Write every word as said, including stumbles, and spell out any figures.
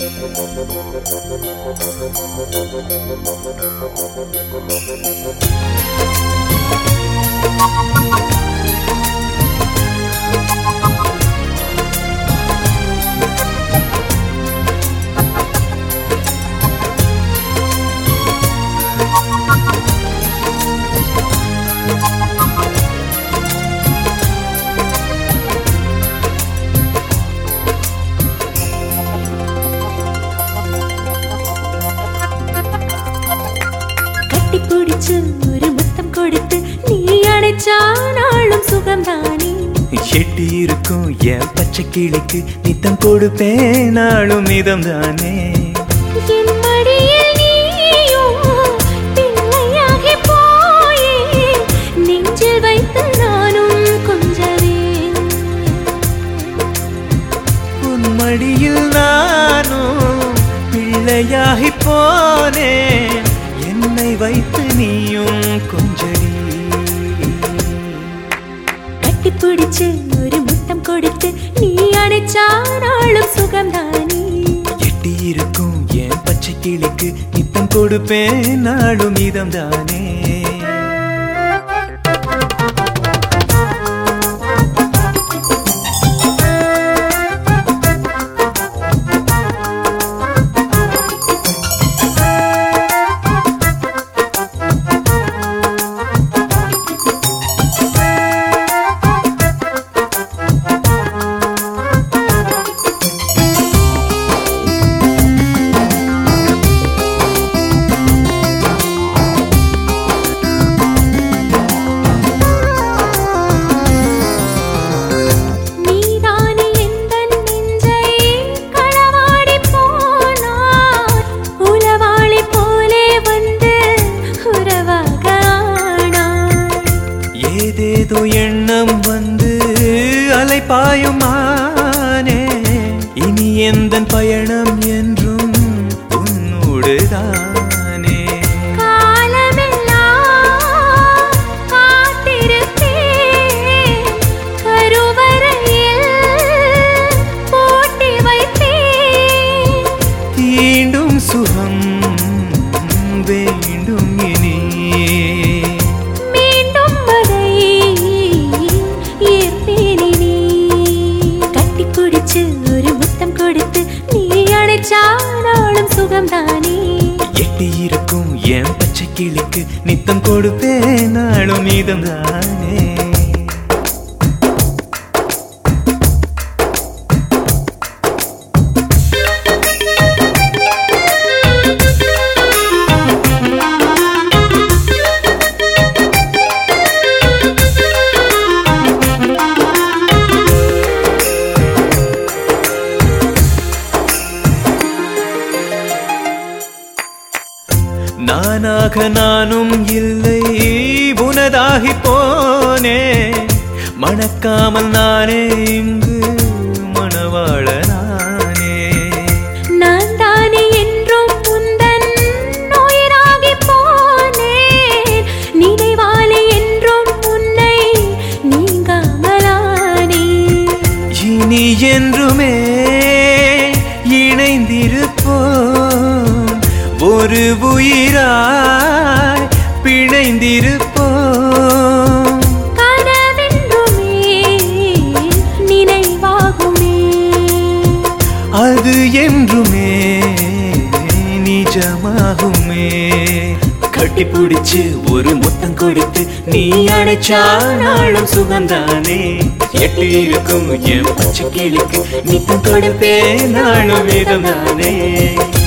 ஒரு முத்தம் கொடுத்து நீ அணைச்சானாலும் சுகம்தானே. எட்டி இருக்கும் என் பச்சை கிளிக்கு நித்தம் கொடுப்பேன் நாளும் மிதம் தானே. என் மடியில் நீயும் பிள்ளையாகி போயே நெஞ்சில் வைத்து நானும் கொஞ்சவே. உன் மடியில் நானும் பிள்ளையாகி போனேன் என்னை வைத்து நீயும் கொஞ்சடி. கட்டி பிடிச்சு ஒரு முத்தம் கொடுத்து நீ அணைச்சானாலும் சுகம்தானே. எட்டி இருக்கும் என் பச்சை கிளிக்கு நித்தம் கொடுப்பேன் நாளும் மிதம் தானே. ஏதேதோ எண்ணம் வந்து அலைப்பாயுமானே இனி எந்தன் பயணம் என்றும் உன்னோடுதானே. காலமெல்லாம் காத்திருப்பேன் கருவறையில் போட்டி வைப்பேன். தீண்டும் சுகம் வேண்டும் இனி ஒரு முத்தம் கொடுத்து நீ அணைச்சானாலும் சுகம்தானே. எட்டி இருக்கும் என் பச்சை கிளிக்கு நித்தம் கொடுப்பேன் நாளும் மிதம் தானே. நானாக நானும் இல்லை உனதாகி போனே மணக்காமல் நானே இங்கு மணவாளனானே. நான் தானே என்றும் உந்தன் உயிராகி போனேன் நினைவாலே என்றும் உன்னை நீங்காமலானே. இனி என்றுமே இணைந்திருப்போம் ஒரு உயிராய் பிணைந்திருப்போம். கனவென்றுமே நினைவாகுமே அது என்றுமே நிஜமாகுமே. கட்டி பிடிச்சு ஒரு முத்தம் கொடுத்து நீ அணைச்சானாலும் சுகம்தானே. எட்டி இருக்கும் என் பச்சை கிளிக்கு நித்தம் கொடுப்பேன் நாளும் மிதம் தானே.